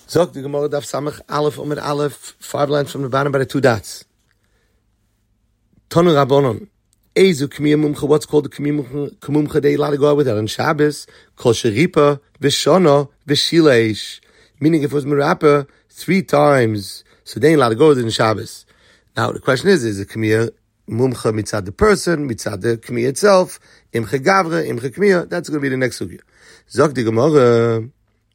Zog the Gemara Daf Samach Aleph Omer Aleph, 5 lines from the bottom by the 2 dots. Tonu Rabbonon. Ezu K'miyah Mumcha, what's called the K'miyah Mumcha that you're allowed to go out with it on Shabbos? Kol Sheripa, V'shono, V'shileish. Meaning if it was Merapa 3 times, so they ain't allowed to go with it on Shabbos. Now the question is it K'miyah Mumcha mitzad the person, mitzad the K'miyah itself, Imcha Gavra, Imcha K'miyah? That's going to be the next sugya. Zog the Gemara.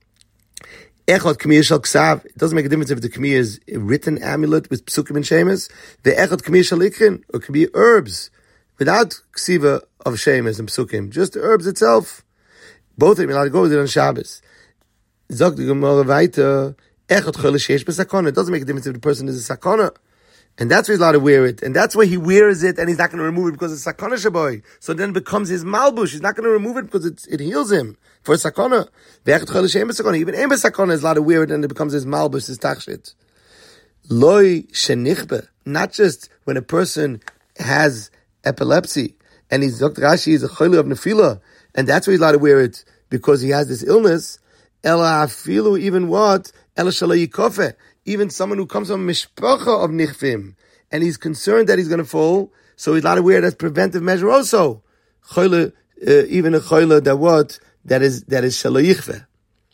Echad K'miyah shal Ksav. It doesn't make a difference if the K'miyah is a written amulet with Psukim and Shemes. The Echad K'miyah shal Ikrin, or K'miyah herbs, without Ksiva of Shemes and Psukim, just the herbs itself. Both of them are allowed to go with it on Shabbos. Zog the Gemara weiter. Echad Chol Sheish B'Sakona. It doesn't make a difference if the person is a Sakona. And that's why he's allowed to wear it. And that's why he wears it and he's not going to remove it because it's Sakona Shaboy. So then it becomes his Malbush. He's not going to remove it because it heals him for Sakona. Even Ema Sakona is allowed to wear it and it becomes his Malbush, his Tachshit. Loi Shenichbe. Not just when a person has epilepsy and he's Dr. Rashi is a Choli of Nefila and that's why he's allowed to wear it because he has this illness. Ela Afilu, even what? Ela Shalai Yikofe. Even someone who comes from mishpacha of nichvim, and he's concerned that he's going to fall, so he's allowed to wear it as preventive measure also. Choyle, even a choyle that is shaloyichve.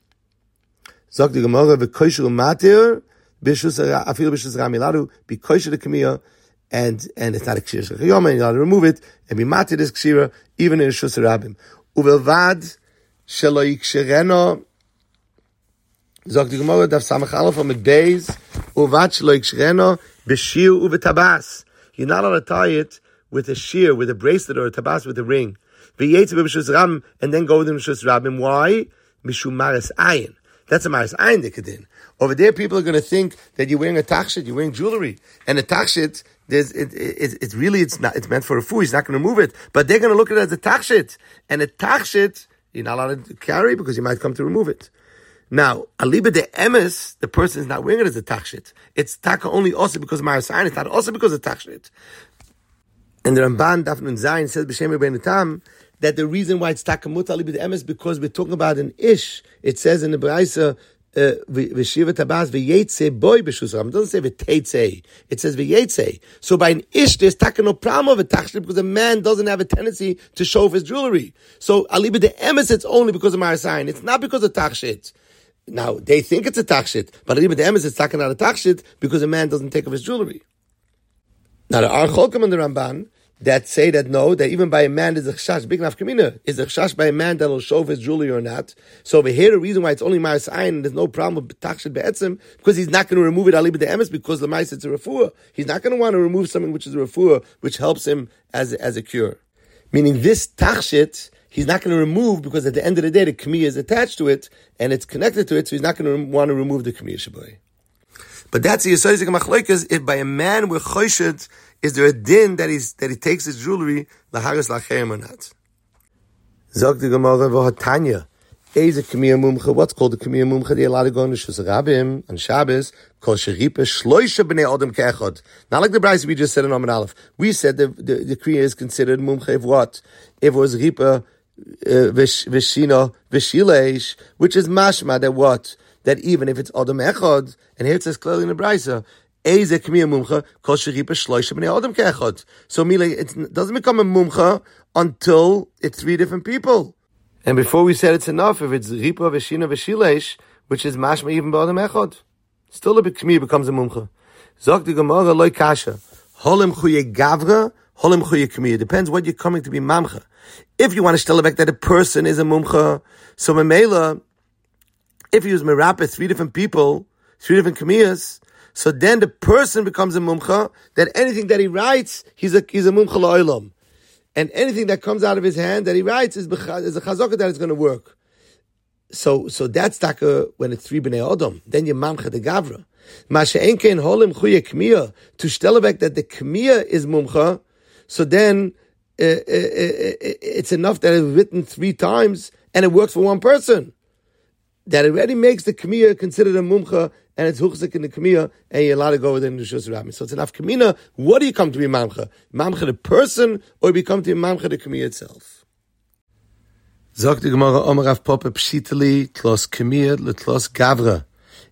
Zok the Gemara v'koisher matir b'shus afilu b'shus ramilaru b'koisher the k'miyah, and it's not a kshira shechayom, and you're allowed to remove it and be matir this kshira even in a shus rabim. Uvelvad shaloyikshereno. Zog the Gemara Daf Samach Aleph Amid Beis Uvat Shlo Yikshreno B'Shir U'V'Tabas. You're not allowed to tie it with a shear, with a bracelet or a tabas with a ring. V'Yetze B'Shus Ram, and then go with him Shus Rabim. Why? Mishum Maris Ayin. That's a Maris Ayin Dikadin. Over there, people are going to think that you're wearing a tachshit, you're wearing jewelry, and a tachshit, it's meant for a fool. He's not going to move it, but they're going to look at it as a tachshit, and a tachshit you're not allowed to carry because you might come to remove it. Now, aliba de emes, the person is not wearing it as a tachshit. It's taka only also because of Marasayin. It's not also because of tachshit. And the Ramban Daf Nun Zayin says b'Shem Rebbeinu Tam that the reason why it's taka muta aliba de emes because we're talking about an ish. It says in the Braisa v'shiva tabas v'yetze boy b'shus ram. It doesn't say v'teitze. It says v'yetze. So by an ish, there's taka no problem of a tachshit because a man doesn't have a tendency to show off his jewelry. So aliba de emes, it's only because of Marasayin. It's not because of tachshit. Now, they think it's a tachshit, but even the emes, it's talking out a tachshit because a man doesn't take off his jewelry. Now, there are cholkim and the Ramban that say that no, that even by a man there's a chashash, big nafkamina, is a chashash by a man that will show off his jewelry or not. So over here, the reason why it's only Maris Ayin and there's no problem with tachshit be'etzim, because he's not going to remove it aliba de emes because the mais it's a refuah. He's not going to want to remove something which is a refuah, which helps him as a cure. Meaning this tachshit, he's not going to remove because at the end of the day, the k'miyah is attached to it and it's connected to it, so he's not going to want to remove the k'miyah shaboy. But that's the Yisrael Machlokes. If by a man with choshit, is there a din that he takes his jewelry lahagas lacherim or not? Zog the Gemara v'hatanya. Is a k'miyah mumcha? What's called the k'miyah mumcha? They're allowed to go on the Shus Rabim on Shabbos. Kol sheripa shloisha b'nei adam ke'echad. Not like the Braisa we just said in Amud Aleph. We said the k'miyah is considered mumcha if what? If it was ripa v'shino v'shileish, which is mashma that what? That even if it's adam echad, and here it says clearly in the Braisa, is a k'miyah mumcha kol sheripa shloisha b'nei adam ke'echad. So it doesn't become a mumcha until it's 3 different people. And before we said it's enough if it's ripa v'shina v'shileish, which is mashma even b'adam echad, still the k'miyah becomes a mumcha. Zok the Gemara loy kasha holim chuye gavra holim chuye k'miyah. Depends what you're coming to be mamcha. If you want to tell back that a person is a mumcha, so memela, if he was merapeh 3 different people, 3 different k'miyahs, so then the person becomes a mumcha. That anything that he writes, he's a mumcha la'olam. And anything that comes out of his hand that he writes is a chazaka that it's going to work. So that's taka when it's 3 b'nei Adam. Then you mamcha the gavra. Masha'en kein holim chuye k'miyah. To shtelevek that the k'miyah is mumcha. So then it's enough that it's written 3 times and it works for one person. That already makes the k'miyah considered a mumcha and it's huchzik in the k'miyah and you're allowed to go within the Shus Rabim. So it's enough k'miyah. What do you come to be mamcha? Mamcha the person or you come to be mamcha the k'miyah itself? Zok the Gemara Omar Rav Papa Pshitali Tlos K'miyah L'Tlos Gavra.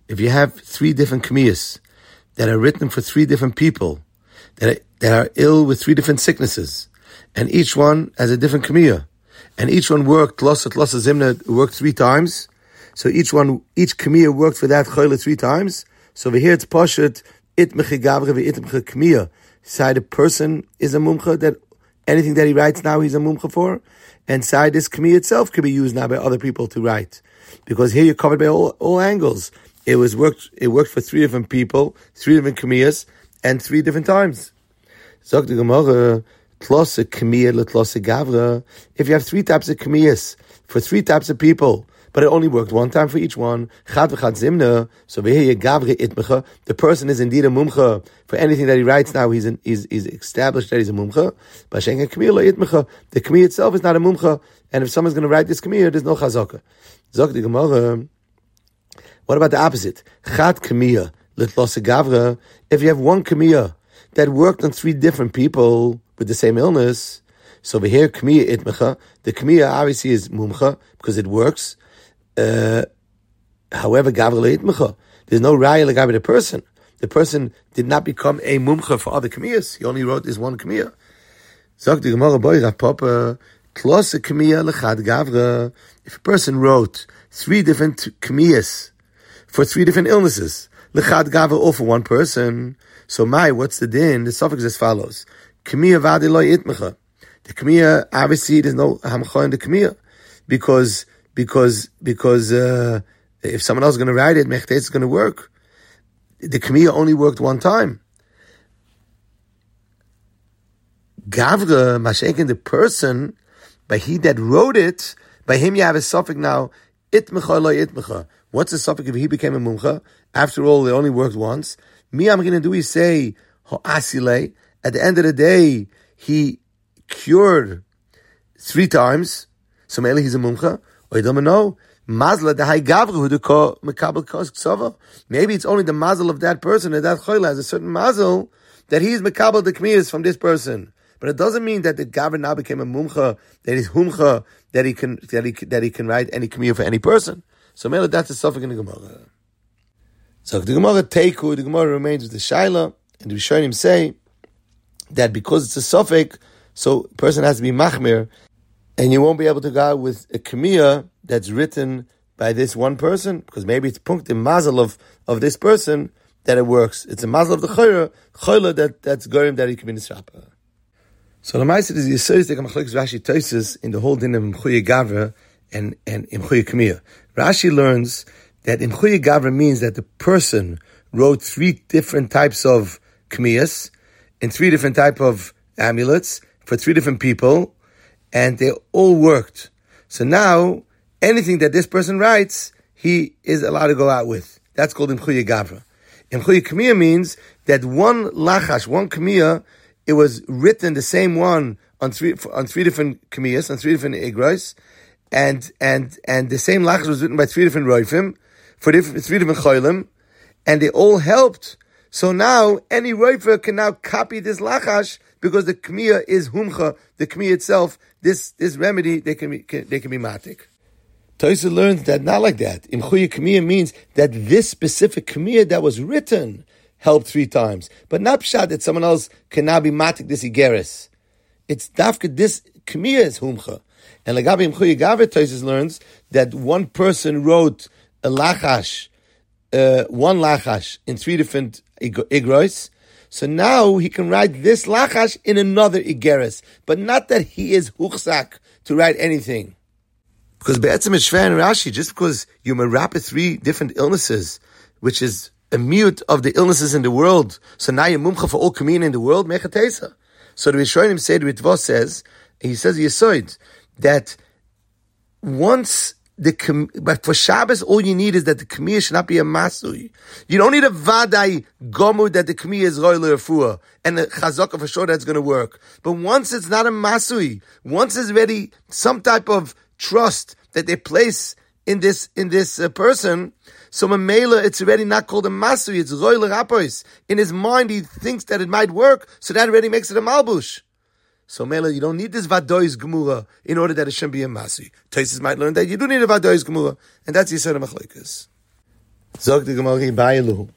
if you have 3 different kmiyas that are written for 3 different people that are ill with 3 different sicknesses, and each one has a different kmiyah, and each one worked losa zimna worked 3 times, so each kmiyah worked for that choyle 3 times. So over here it's poshet itmeche gavre ve'itmeche kmiyah. Side the person is a mumcha, that anything that he writes now he's a mumcha for, and side this kmiyah itself could be used now by other people to write, because here you're covered by all angles. It worked for 3 different people, 3 different kmiyas, and 3 different times. Zok the Gemara, tlose kmiyah letlose gavra. If you have 3 types of kmiyas for 3 types of people, but it only worked 1 time for each one, chad v'chad zimna, so here gavre itmecha, the person is indeed a mumcha for anything that he writes now. He's established that he's a mumcha. But shenga kmiyah lo itmecha, the kmiyah itself is not a mumcha, and if someone's going to write this kmiyah, there's no chazaka. Zok the Gemara. What about the opposite? Chad kmiyah letlose gavra. If you have 1 kmiyah that worked on 3 different people with the same illness, so over here kmiyah itmecha, the kmiyah obviously is mumcha because it works. However, gavra lo itmecha, there's no raya legabe the person. The person did not become a mumcha for other kmiyas. He only wrote this 1 kmiyah. Zok the Gemara boy Rav Papa tlose kmiyah lechad gavra. If a person wrote 3 different kmiyas for 3 different illnesses, lechad gavra, all for 1 person. So what's the din? The suffix is as follows: kmiyah vadi lo itmecha. The kmiyah, obviously, there's no hamcha in the kmiyah, because if someone else is going to write it, mechteis is going to work. The kmiyah only worked 1 time. Gavra mashenkin, the person, by he that wrote it, by him you have a suffix now. Itmecha lo itmecha. What's the suffix if he became a mumcha? After all, it only worked once. Me, I'm going to do is say, ho'asile. At the end of the day, he cured 3 times. So maybe he's a mumcha. Or you don't know. Mazla dehai gavru huduko mekabel kos ksava. Maybe it's only the mazel of that person, and that choila has a certain mazel that he's mekabel the kmiyas from this person. But it doesn't mean that the gavra now became a mumcha, that he's humcha, that he can write any kmiyah for any person. So maybe that's the suffix in the Gemara. So the Gemara remains with the shaila, and the Rishonim say that because it's a suffix, so a person has to be machmir, and you won't be able to go with a kmiyah that's written by this 1 person, because maybe it's punkt in mazel of this person that it works. It's a mazel of the choyla that's goyim that he can be nisrapa. So the ma'aser is Yisrael take a machlokes Rashi Tosfos in the whole din of imchuye gavra and imchuye kmiyah. Rashi learns that imchuye gavra means that the person wrote 3 different types of kmiyas in 3 different type of amulets for 3 different people, and they all worked. So now, anything that this person writes, he is allowed to go out with. That's called imchuye gavra. Imchuye kmiyah means that 1 lachash, 1 kmiyah, it was written the same one on 3 different kmiyas, on 3 different igros, and the same lachash was written by 3 different roifim for 3 different cholim, and they all helped. So now any roifer can now copy this lachash because the kmiyah is humcha, the kmiyah itself. This remedy they can be matik. Tosfos learns that not like that. Imchuye kmiyah means that this specific kmiyah that was written helped 3 times, but not pshat that someone else can now be matik this igeres. It's dafka this kmiyah is humcha, and lagabi imchuye gavra, Tosfos learns that 1 person wrote a lachash, 1 lachash in 3 different igros. So now he can write this lachash in another igeres, but not that he is huchzak to write anything. Because be'etzem is shver and Rashi, just because you merapeh 3 different illnesses, which is a mute of the illnesses in the world, so now you're mumcha for all kmiyah in the world, mechatesa. So the Rishonim say, the Ritva says, he says Yesod, that once but for Shabbos, all you need is that the kmiyah should not be a masui. You don't need a vaday gomu that the kmiyah is roy le'refuah and the chazaka for sure that's going to work. But once it's not a masui, once it's already some type of trust that they place in this person, so Mamela, it's already not called a masui, it's roy le'rapois. In his mind, he thinks that it might work, so that already makes it a malbush. So Mela, you don't need this vadois gemura in order that it shouldn't be a masi. Tosfos might learn that you do need a vadois gemura, and that's Yisrael Machlokes. Zog the Gemara Bailu.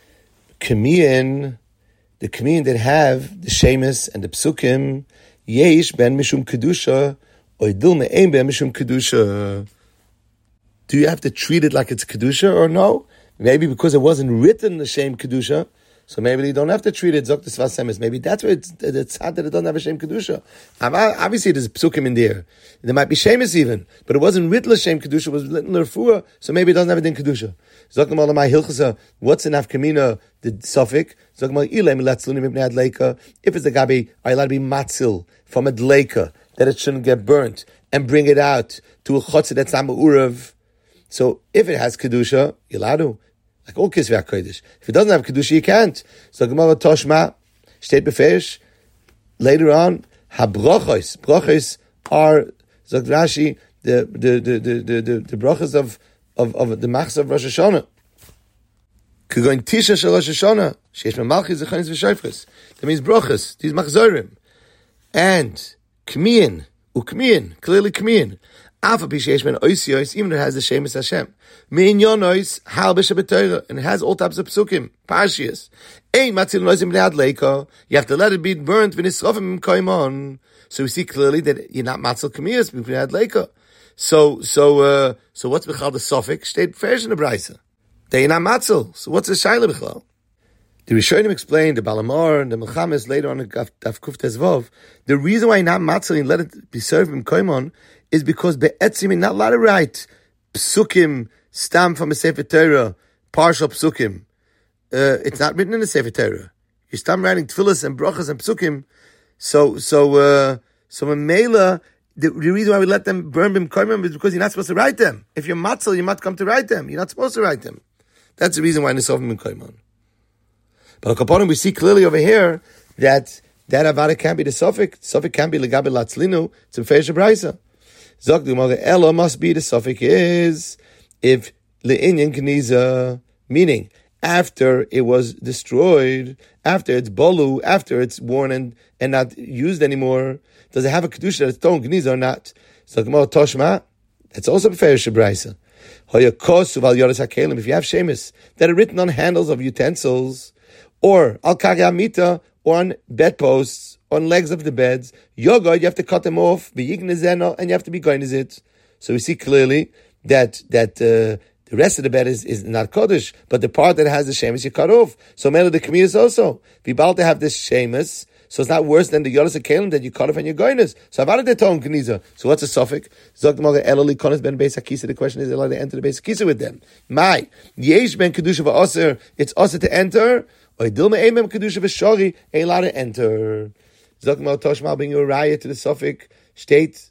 Kamian, the Kamian that have the Shemus and the Psukim, Yesh ben Mishum Kedusha, Oidil me'ein ben Mishum Kedusha. Do you have to treat it like it's Kedusha or no? Maybe because it wasn't written the Shem Kedusha, so maybe you don't have to treat it Zok the Sfas Emes. Maybe that's where it's hard that it doesn't have a Shem Kedusha. Obviously there's Psukim in there. There might be Shemus even, but it wasn't written Shem Kedusha, it was written L'Refuah, so maybe it doesn't have it in Kedusha. Zok the Malamai Hilchasa, what's in Afkamina, the Suffolk? Zok the Malamai Ilem Ilatzlunim Ibn Adleika. If it's the Gabi, are you allowed to be matzil from a Dleika, that it shouldn't get burnt, and bring it out to a Chotzer that's not Ma'urav? So if it has Kedusha, you're allowed to. Like all Kisvei HaKodesh. If it doesn't have Kedusha, you can't. So Gemara Toshma, steht beferish, later on, ha-brochos. Brochos are, sagt Rashi, the brochos of the machs of Rosh Hashanah. Kegoin Tisha shel Rosh Hashanah, sheyesh memalchis zechanis v'shofres. That means brochos, these machzorim. And Kmiyin, ukmiyin, clearly Kmiyin. Alpha Pishesh Ben Oisios, even it has the Shemus Hashem. Min Yonois, Halbish B'Torah, and it has all types of psukim, Parshias. Ein Matzil Noisim B'Nei Adleika. You have to let it be burnt v'nisrofim koimon. So we see clearly that you're not Matzil Kamiyas B'Nei Adleika. So what's B'chal the Suffolk? Steht Ferish in the Braisa. They're not Matzil. So what's the Shaila B'chal? The Rishonim explained, the Balamar and the Mechames later on in Daf Kuf Tezvov, the reason why you're not Matzil and let it be served in koimon is because be'etzim you're not allowed to write psukim stam from a Sefer Torah, partial psukim. It's not written in the Sefer Torah. You're stam writing tefillas and brachas and psukim. So in Mela, the reason why we let them burn bim koimim is because you're not supposed to write them. If you're matzal, you might come to write them. You're not supposed to write them. That's the reason why nisovim bim koimim. But Kaponim, we see clearly over here that avada can't be the suffix. Suffix can't be legabe latzlinu. It's in Feish Braisa. Zok the Gemara, Ella must be the suffix is if le'inyan kniza, meaning after it was destroyed, after it's bolu, after it's worn and not used anymore, does it have a kedusha that's thrown kniza or not? Zok the Gemara Toshma, that's also Feish Braisa. If you have shemus that are written on handles of utensils, or al kari amita, or on bedposts, on legs of the beds, yoga, you have to cut them off, and you have to be going as it. So we see clearly that the rest of the bed is not Kodesh, but the part that has the shemus you cut off. So many of the Kamias also. If you about to have this shemus, so it's not worse than the Yodas Kalim that you cut off and you're going as. So about the Ton Kniza. So what's a suffix? Zogdamaga Eloli Konas ben Beis Hakisa. The question is, allowed to enter the Beis Hakisa with them? My Yesh ben Kedusha v'Aser. It's Aser to enter. Or Dilma Eimem Kedusha v'Shori. Ain't allowed to enter. Zogdamaga Toshma bring you a raya to the suffix. State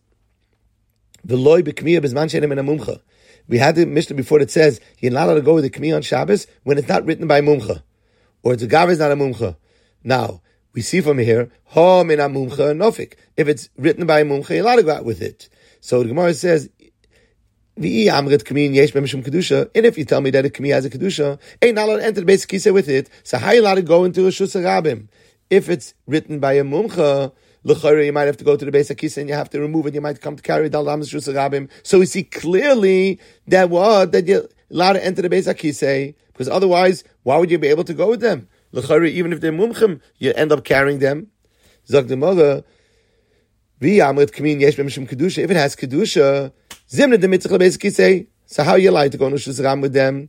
V'loi b'Kmiya b'Zman she'enem en Mumcha. We had the Mishnah before that says you're not allowed to go with the Kmiya on Shabbos when it's not written by Mumcha, or the Gav is not a Mumcha. Now we see from here, Ha min Mumcha nofik. If it's written by Mumcha, you're allowed to go out with it. So the Gemara says, V'i amrit Kmiya yesh b'mishum kedusha. And if you tell me that a Kmiya has a kedusha, ain't not allowed to enter the Beis Kisa with it. So how are you allowed to go into a Shus Rabim? If it's written by a Mumcha, l'chayre, you might have to go to the Beis Hakisa and you have to remove it. You might come to carry Dal Damas Shus Rabim. So we see clearly that you're allowed to enter the Beis Hakisa, because otherwise, why would you be able to go with them? L'chayre, even if they're mumchim, you end up carrying them. Zog the mother, v'yamrit k'min yesh b'mishum kedusha. If it has kedusha, zimna demitzach l'Beis Hakisa. So how are you allowed to go to Shus Rabim with them?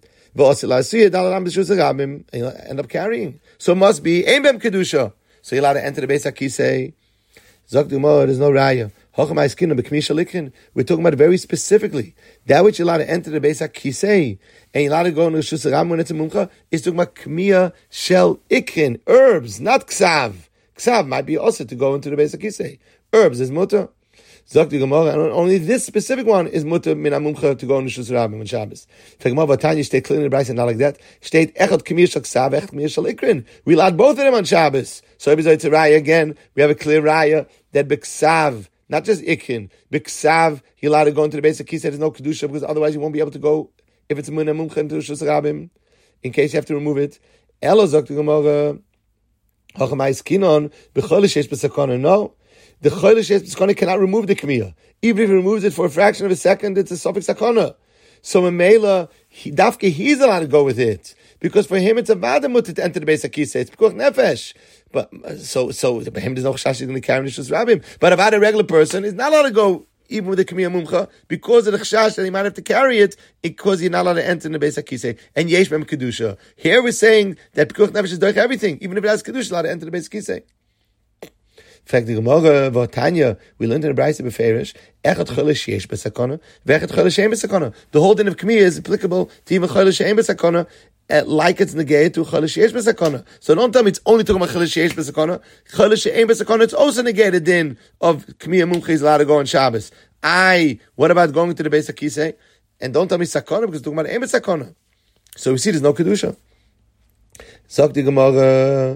And you end up carrying. So it must be ein bem kedusha. So you're allowed to enter the Beis Hakisa. Zok the Gemara, there's no raya. We're talking about very specifically that which you're allowed to enter the Beis Hakisa and you're allowed to go into Shus Rabim when it's a mumcha is talking about kmiya shel ikrin, herbs, not ksav. Ksav might be also to go into the Beis Hakisa. Herbs is mutter. Zok the Gemara, and only this specific one is mutter min mumcha to go into Shus Rabim on Shabbos. The Gemara Vatanya stayed clear in the Braisa, not like that. Stayed echad kmiya shel ksav, echad kmiya shel ikrin. We allowed both of them on Shabbos. So it's a raya again. We have a clear raya that b'ksav, not just ikin, b'ksav, you're allowed to go into the Beis Hakisa. There's no kedusha because otherwise you won't be able to go if it's min mumcha into Shus Rabim, in case you have to remove it. Elo zok the Gemara, hachamais kinon b'cholish yesh b'sakana. No, the cholish yesh b'sakana cannot remove the kmiya. Even if it removes it for a fraction of a second, it's a suffix sakana. So in Mela, Dafke, he's allowed to go with it. Because for him, it's a vadamut to enter the Beis HaKisei. It's pikuach nefesh. But, so, for him, there's no chashash he's going to carry Nishus Rabbim. But about a regular person, is not allowed to go even with the Kamiya Mumcha, because of the chashash that he might have to carry it, because he's not allowed to enter in the Beis HaKisei. And yesh b'hem kedusha. Here we're saying that pikuach nefesh is doich everything. Even if it has kedusha, allowed to enter the Beis HaKisei. In fact, the Gemara, Vatanya, we learned in the Brayse Beferish, Echad Cholesh Yesh B'Sakona, V'Echad Cholesh She'em B'Sakona. The whole din of Kamiya is applicable to even Cholesh She'em B'Sakona, like it's negated to Cholesh Yesh B'Sakona. So don't tell me it's only talking about Cholesh Yesh B'Sakona. Cholesh She'em B'Sakona, it's also negated din of Kamiya Mumcha is allowed to go on Shabbos. What about going to the Beis HaKisei? And don't tell me Sakona, because it's talking about Eim B'Sakona. So we see there's no Kedusha. Zok the Gemara,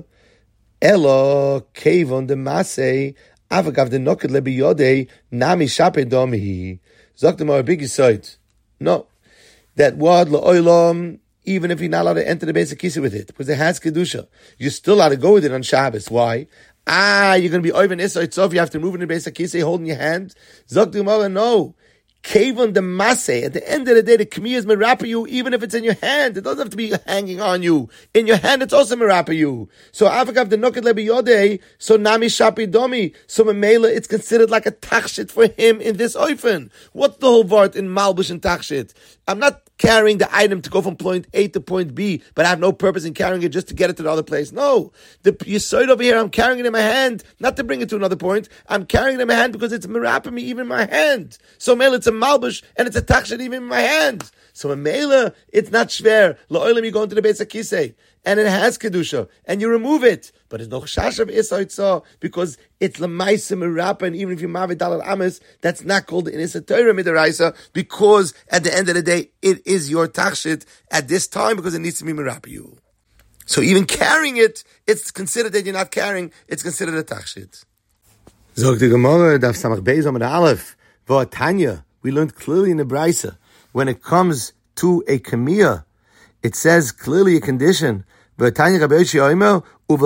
Elo kevon de masei avagav de noket lebi yodei nami shape domihi. Zok the more big side. No, that word la'olam, even if you're not allowed to enter the Beis HaKisei with it, because it has kedusha, you're still allowed to go with it on Shabbos. Why? You're going to be oiven issa itzof. You have to move in the Beis HaKisei holding your hand. Zok the Gemara, no. Kevon de masei. At the end of the day, the kmiya is merapa you, even if it's in your hand. It doesn't have to be hanging on you. In your hand, it's also merapa you. So avagav de noket lebi yodei. So nami shapi domi. So memela, it's considered like a tachshit for him in this oifen. What's the whole vart in malbush and tachshit? I'm not carrying the item to go from point A to point B, but I have no purpose in carrying it just to get it to the other place. No. The yesod over here, I'm carrying it in my hand, not to bring it to another point. I'm carrying it in my hand because it's merapa me even in my hand. So mela, it's a malbush, and it's a tachshit even in my hand. So in mela, it's not shver. La'olam, you go into the Beis HaKisei, and it has kedusha, and you remove it. But it's no chash of isa itzah, because it's l'maisa merapa, and even if you mavid dalal ames, that's not called in isa Torah midaraisa, because at the end of the day, it is your tachshit at this time, because it needs to be merapa you. So even carrying it, it's considered that you're not carrying, it's considered a tachshit. Zog the Gemara, daf samach beis amud aleph, v'atanya, we learned clearly in the Brayse, when it comes to a kamiya, it says clearly a condition. So we see clearly the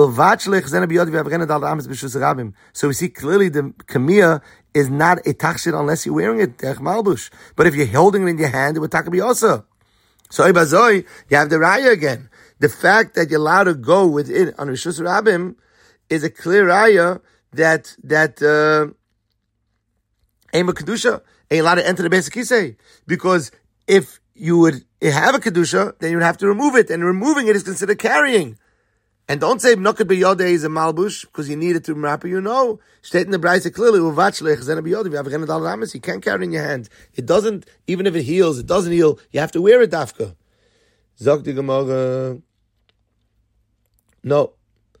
kamiya is not a tachshit unless you're wearing it, but if you're holding it in your hand, it would be also. So you have the raya again. The fact that you're allowed to go with it on Rishus Rabim is a clear raya that Eima Kedusha ain't allowed to enter the Beis HaKisei. Because if you would have a Kedusha, then you would have to remove it. And removing it is considered carrying. And don't say Noket B'Yodei is a malbush, because you need it to wrap you. No. State in the Brayse clearly, you can't carry it in your hand. It doesn't, even if it heals, it doesn't heal. You have to wear it, dafka. Zok the Gemara. No.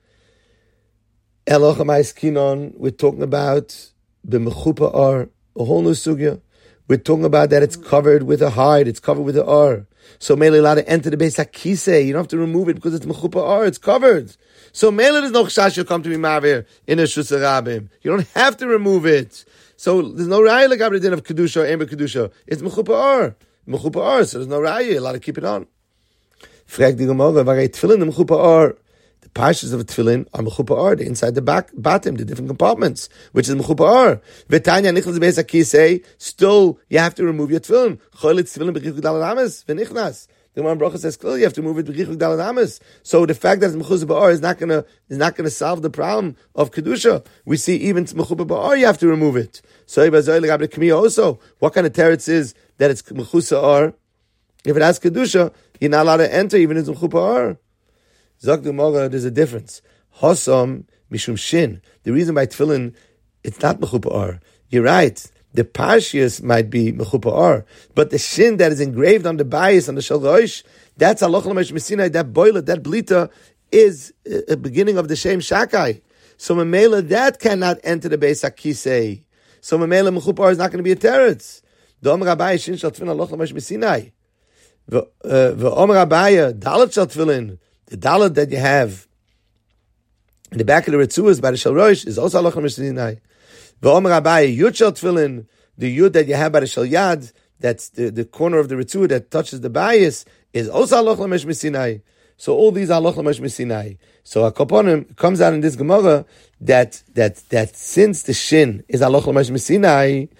Elocham Kinon, we're talking about the Mechupa Ar, a whole new sugya. We're talking about that it's covered with a hide, it's covered with an ar. So Mele allowed to enter the Beis HaKisei. You don't have to remove it because it's Mechupa Ar, it's covered. So Mele there's no chash you'll come to be Mavir in a Shus Rabim. You don't have to remove it. So there's no raya like Abra Din of Kedusha or Ember Kedusha. It's Mechupa Ar. Mechupa Ar, so there's no raya, you're allowed to keep it on. Frag the Gemara, Varei Tefillin the Mechupa Ar. The parshas of a tefillin are mechupa ar, the inside the bottom, the different compartments, which is mechupa ar. V'tanya nichnas beis hakisei, still you have to remove your tefillin. Cholit tefillin b'chichuk dalad ames v'nichnas. The Gemara Bracha says clearly you have to remove it b'chichuk dalad ames. So the fact that it's mechupa ba'ar is not gonna solve the problem of kedusha. We see even mechupa ba'ar you have to remove it. So also, what kind of teretz is that it's mechusa ar? If it has kedusha, you're not allowed to enter even if it's mechupa ar. Zok the Gemara, there's a difference. Hosam mishum shin. The reason by tefillin, it's not mechupa ar. You're right. The parshias might be mechupa ar, but the shin that is engraved on the bayis, on the shalroish, that's halacha l'mash mesinai. That boiler, that blita, is a beginning of the shem shakai. So memela that cannot enter the Beis HaKisei. So memela mechupa ar is not going to be a teretz. The Omer Abaye shin shal tefillin halacha l'mash mesinai. The Omer Abaye dalat shal tefillin. The dalet that you have in the back of the Ritzuas by the Shal Rosh is also Halacha Mishnai. V'omer Abaye Yud Shal Tefillin, the Yud that you have by the Shal Yad, that's the corner of the Ritzua that touches the bias, is also Halacha Mishnai. So all these are Halacha Mishnai. So Akaponim comes out in this Gemara that since the Shin is Halacha Mishnai,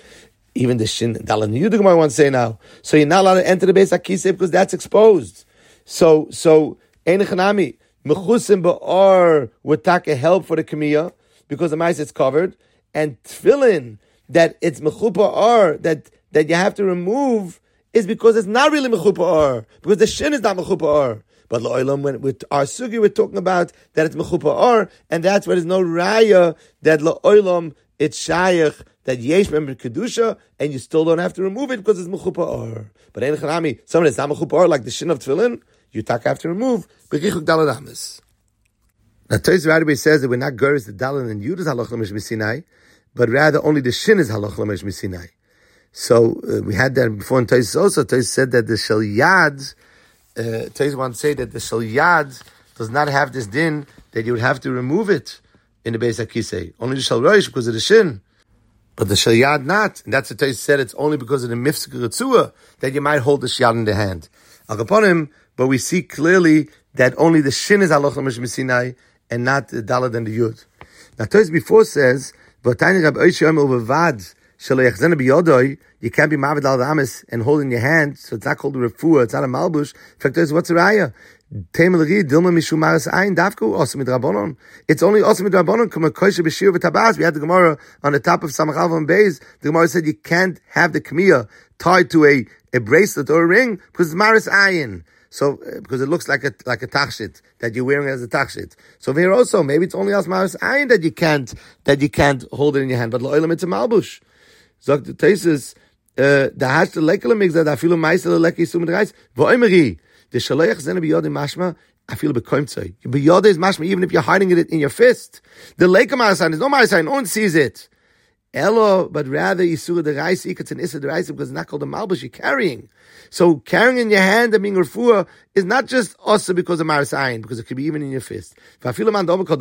Even the shin dalan yud, the Gemara wants to say now. So you're not allowed to enter the Beis HaKisei because that's exposed. So ein chanami mechusim ba'ar would take a help for the kamiyah because the mice it's covered, and tefillin that it's mechupa ar that you have to remove is because it's not really mechupa ar because the shin is not mechupa ar. But la'olam, when with our sugi, we're talking about that it's mechupa ar, and that's where there's no raya that la'olam it's shayach that yesh member kedusha, and you still don't have to remove it because it's mechupa ar. But ein chanami, someone that's not mechupa ar like the shin of tefillin, you have to remove b'chichuk dalad amis. Now Toys Radibay says that we're not gurus the dalad and yud is halach l'mesh misinai, but rather only the shin is halach l'mesh misinai. So we had that before in Toys also. Toys said that the shel yad. Toys want to say that the shel yad does not have this din that you would have to remove it in the Beis HaKisei. Only the shel roish because of the shin, but the shel yad not. And that's what Toys said. It's only because of the mifsek ritzua that you might hold the shel yad in the hand. But we see clearly that only the shin is halach l'mesh misinai and not the dalad and the yud. Now Toys before says. You can't be ma'avad al amis and hold in your hand, so it's not called a refuah, it's not a malbush. In fact, what's the raya? It's only also midrabanon. We had the Gemara on the top of Samach Alva and Beis. The Gemara said you can't have the kamiyah tied to a bracelet or a ring because it's maris ayin. So, because it looks like a tachshit that you're wearing as a tachshit. So here also, maybe it's only as maris ayin that you can't hold it in your hand. But lo'olam it's a malbush. Zog the Teisus, the hash the lekelam migzad afilu ma'isel leki sum reis v'oimeri the shaloyach zena biyodim mashma afilu bekoimtzei. Biyod is mashma even if you're hiding it in your fist. The lekelam ma'asayin is no ma'asayin. No one sees it. Elo, but rather Yisur the Reis, Ikatz and Issa the Reis, because it's not called a Malbush, you're carrying. So carrying in your hand and being refuah is not just also because of Maris Ayin, because it could be even in your fist. Anything that's also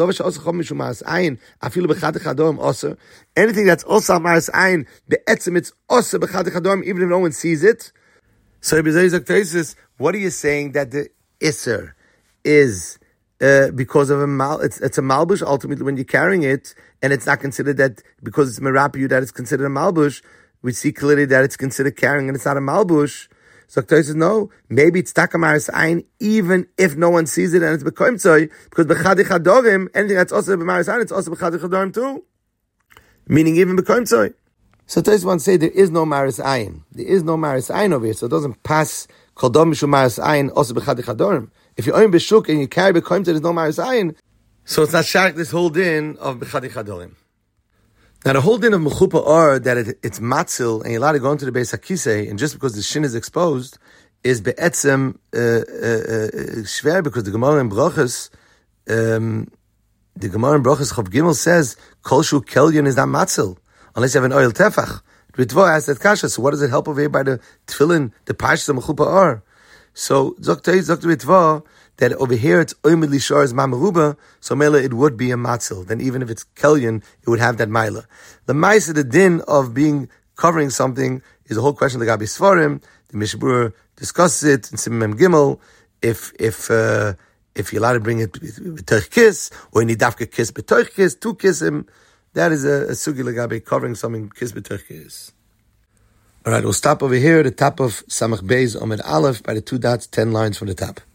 Maris Ayin, be'etzim it's also b'chad chadom, even if no one sees it. So what are you saying that the Isser is because of it's a malbush ultimately when you're carrying it, and it's not considered that because it's merapiyu that it's considered a malbush. We see clearly that it's considered carrying and it's not a malbush. So Ktoy says no, maybe it's takamaris ayin even if no one sees it and it's bekoimtzoi because bechadi chadorim anything that's also b'maris ayin it's also bechadi chadorim too, meaning even bekoimtzoi. So Ktoy wants to say there is no maris ayin. There is no maris ayin over here, so it doesn't pass kol dom mishum maris ayin also bechadi chadorim. If you own b'shuk and you carry bekoimtzoi, there's no maris ayin. So it's not sharik this whole din of b'chadi chadorim. Now the whole din of mechupa or that it's matzil and you're allowed to go into the Beis HaKisei and just because the shin is exposed is be'etzem shver because the Gemara in Brachos Chav Gimel says kol shu kelyon is not matzil unless you have an oil tefach. Ritvo asked that kasha. So what does it help over here by the tefillin the pashas of mechupa or? So Dr. Ritva that over here it's oimid lishar is mamaruba, so mela it would be a matzil. Then even if it's kelyon, it would have that maila. The ma'isa, the din of being covering something is a whole question. The Gabi Svarim, the Mishbur discusses it in Simon Gimel. If you're allowed to bring it with toich kiss, or you need dafka kiss b'toich kiss, two kiss him, that is a sugi legabe covering something kiss b'toich kiss. All right, we'll stop over here at the top of Samach Beis Omed Aleph by the 2 dots, 10 lines from the top.